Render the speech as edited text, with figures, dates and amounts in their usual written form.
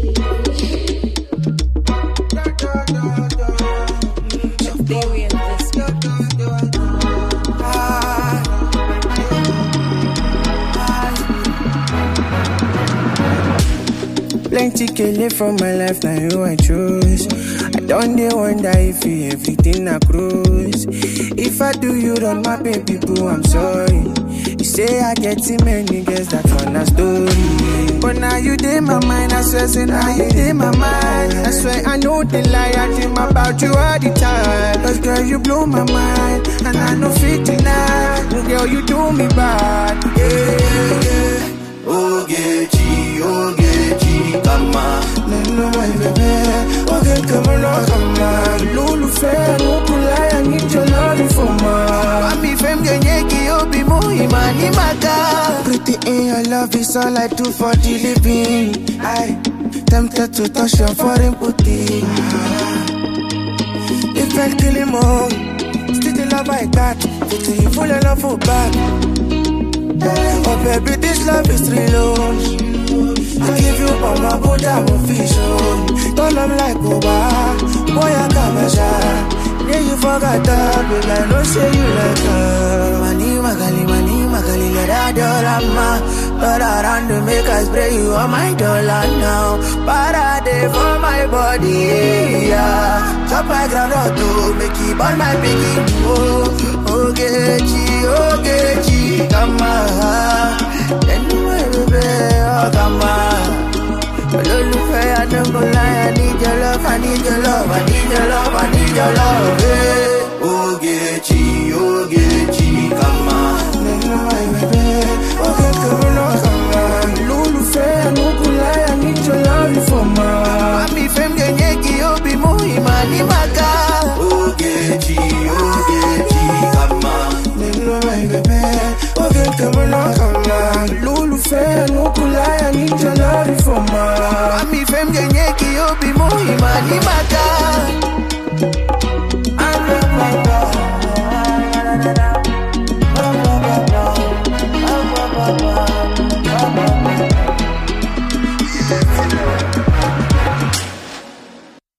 Plenty kele from my life, now you I choose. I don't dey wonder if you everything I cruise. If I do you wrong, my baby boo, I'm sorry. You say I get too many girls, that's one a story. But now you dey my mind, I swear, say now you dey my mind. I swear I know the lie, I dream about you all the time. Cause girl, you blow my mind, and I know fit deny. Girl, you do me bad, yeah, yeah. Ogechi, kama Neno my baby, okay, come on. Lulu fair, no kulaya, I need your love for ma. Mami fem genyeki obi muhimani maka. Pretty in your love is all I do for the living. I tempted to touch your foreign booty. If I kill him all, still the love I got. Pretty full of love for back. Oh baby, this love is real. I give you all my good, I'm official. Don't I'm like Oba, boy I got my shot. Yeah, you forgot that, but I don't say you like her. Mani magali, let her dollar. But around to make us spray you on my dollar now. Parade for my body, yeah. Chop my ground or two, make it on my piggy. Oh, Ogechi, come on. Then you will be, oh, come on. Ololufe, I don't go lie, I need your love, I need your love, I need your love, I need your love, hey. Ogechi, come on. Neno my baby, okay, come on. Ololufe, I don't go lie, I need your love for ma. Mami fem genyeki obi muhimani maka. Ogechi, come on. Neno my baby, okay, come on. Ololufe, I don't go lie, I need your love for ma. Mami fem genyeki obi muhimani maka.